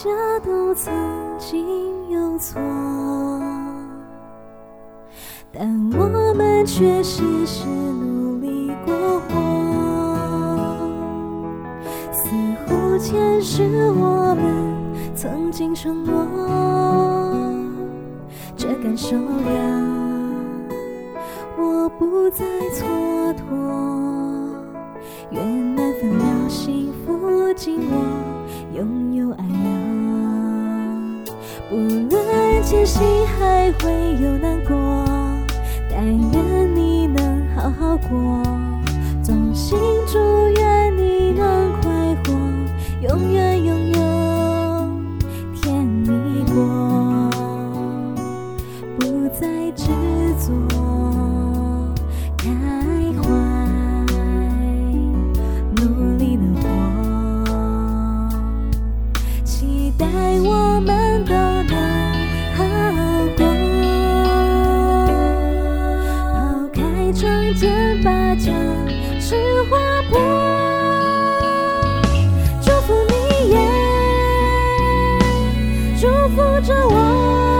家都曾经有错，但我们却时时努力过活，似乎前世我们曾经承诺，这感受量我不再蹉跎，愿难分了幸福紧握，拥有爱啊，不论前行还会有难过，但愿你能好好过，衷心祝愿你能快活，永远拥有甜蜜过，不再执着开怀，努力的活，期待我们都能好过，抛开窗间把家事划破，祝福你也祝福着我，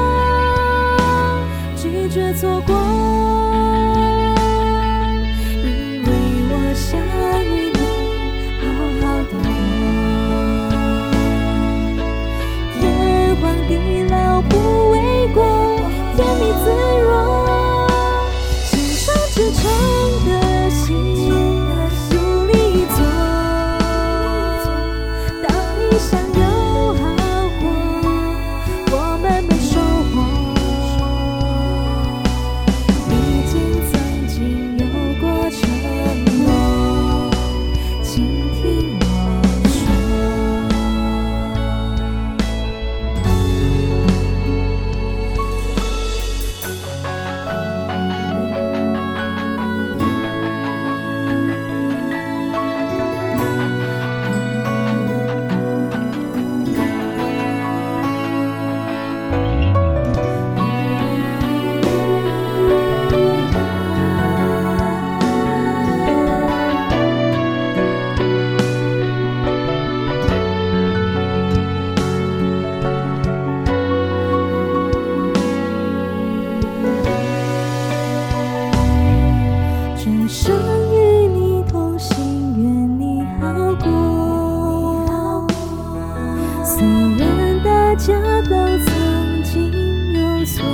拒绝错过，因为我想与你好好的活，天荒地老不为过，甜蜜自若，心上支撑的心努力做，当你想有好过，我们没收获，毕竟曾经有过承诺，请听我说。这生与你同行，愿你好过，虽然大家都曾经有错，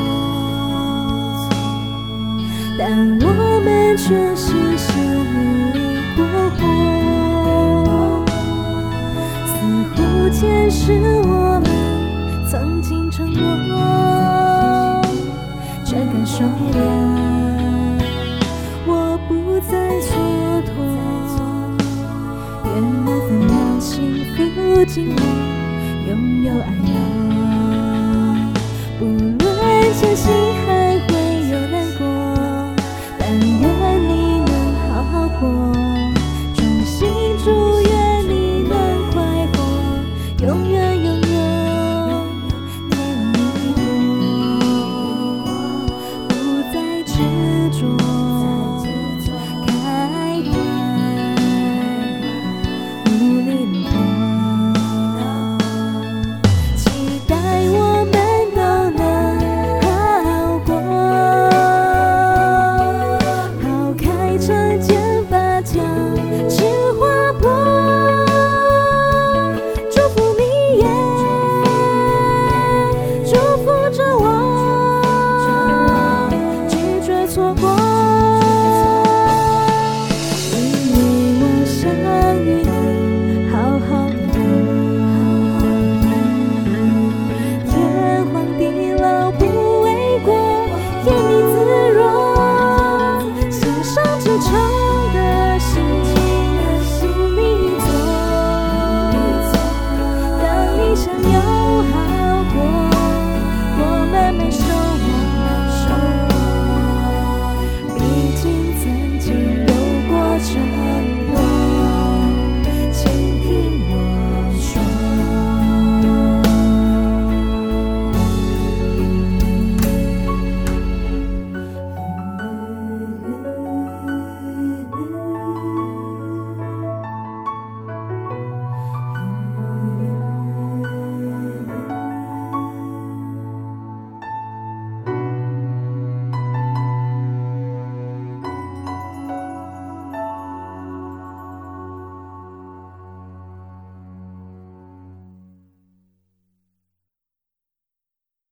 但我们却时时努力过活，似乎前世我们曾经承诺，这感受量我不再蹉跎，愿难分了幸福紧握，拥有爱啊，不论前行